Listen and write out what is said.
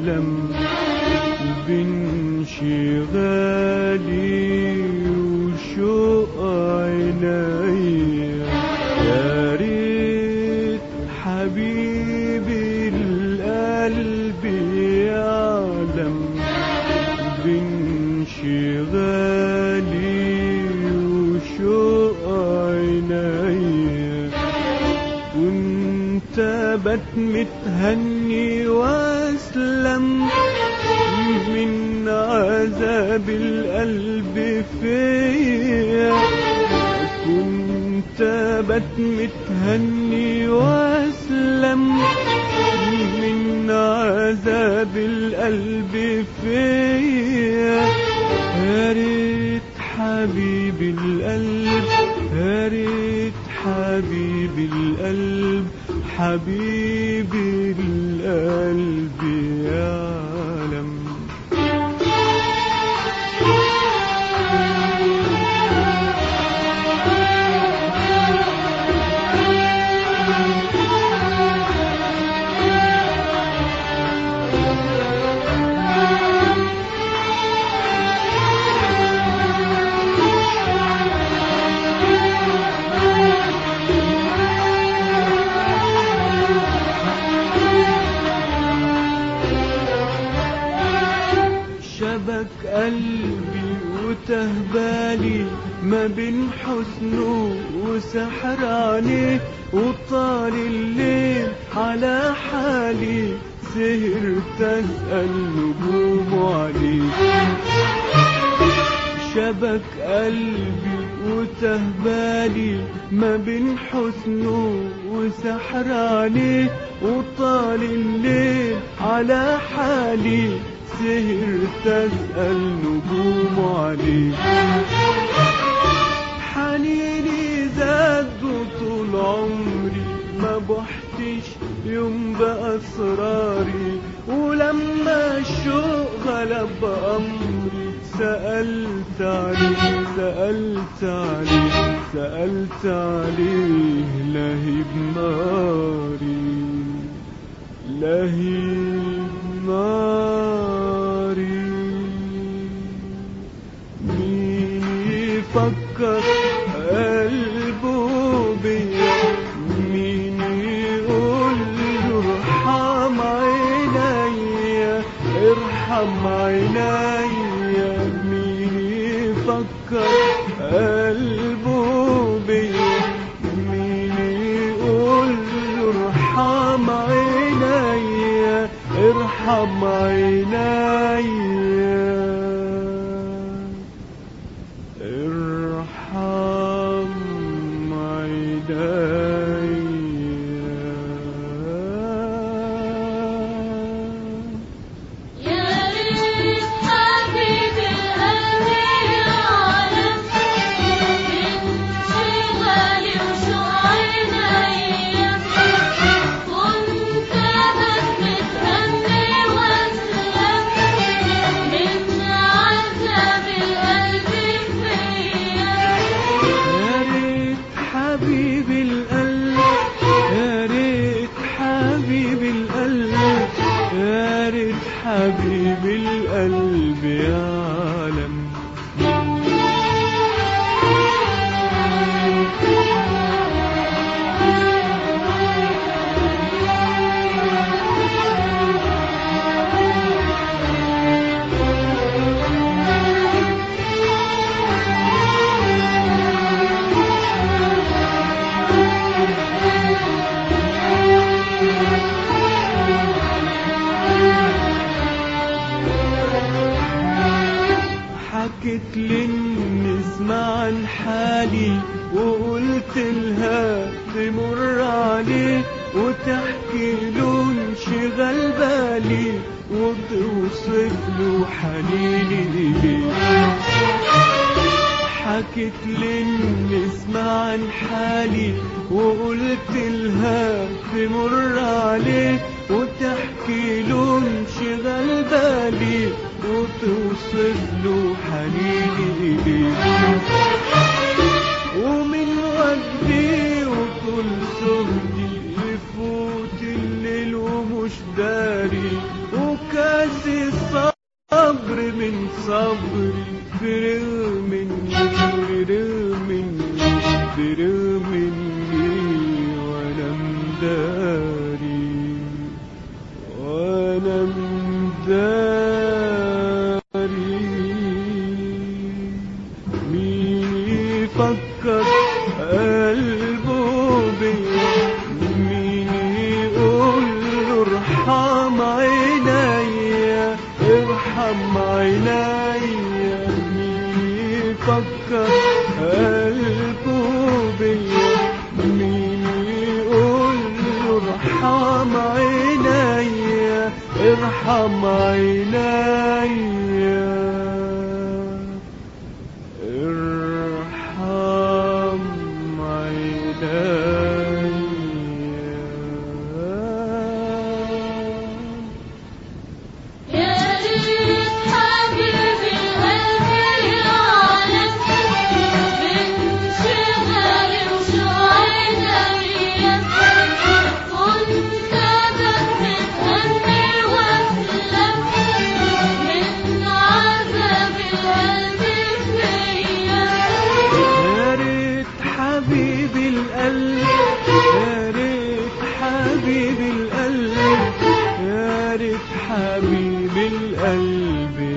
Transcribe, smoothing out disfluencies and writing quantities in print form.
بعلم بانشغالي وشوق عينيا. يا ريت حبيبي القلب يعلم بانشغالي وشوق عينيا. كنت متهني واسلم من عذاب القلب فيا. كنت متهني واسلم من عذاب القلب فيا. يا ريت حبيبي القلب، يا ريت حبيبي القلب، حبيبي القلب يعلم. شبك قلبي وتهبالي ما بين حسنه وسحر عينيه. وطال الليل على حالي سهرت أسأل نجومه عليه. شبك قلبي وتهبالي ما بين حسنه وسحر عينيه. وطال الليل على حالي سهرت أسأل نجومه عليه. حنيني زاد طول عمري ما بحتش يوم بأسراري. ولما الشوق غلب أمري سألت عليه، سألت عليه، سألت عليه لهيب ناري، لهيب ناري. مين يفكر قلبه بيا؟ مين يقول له ارحم عينيا، ارحم عينيا؟ مين يفكر قلبه بيا؟ مين يقول له ارحم عينيا، ارحم عينيا، ارحم عينيا. يا ريت حبيبي القلب يعلم بانشغالي وشوق عينيا. كنت متهني واسلم من عذاب القلب فيا. يا ريت حبيبي القلب، يا ريت حبيبي القلب، يا ريت حبيبي القلب يعلم. حكيت للنسمة عن حالي وقلت لها تمر عليه وتحكي له انشغال بالي وتوصف له حنيني إليه. حكيت للنسمة عن حالي وقلت لها تمر عليه وتحكي له انشغال بالي وتوصف له حنيني إليه. ومن وجدي وطول سهدي يفوت الليل ومش داري، وكان صبري فرغ مني وانا مداري مين يفكر قلبه بيا مين يقول له ارحم عينيا ارحم عينيا مين يفكر قلبه بيا مين يقول له ارحم عينيا ارحم عينيا ارحم عينيا يا ريت حبيبي القلب يعلم بانشغالي وشوقي كنت بتهني واسلم من عذاب القلب فيا. يا ريت حبيبي القلب يا ريت حبيبي القلب يا ريت حبيبي القلب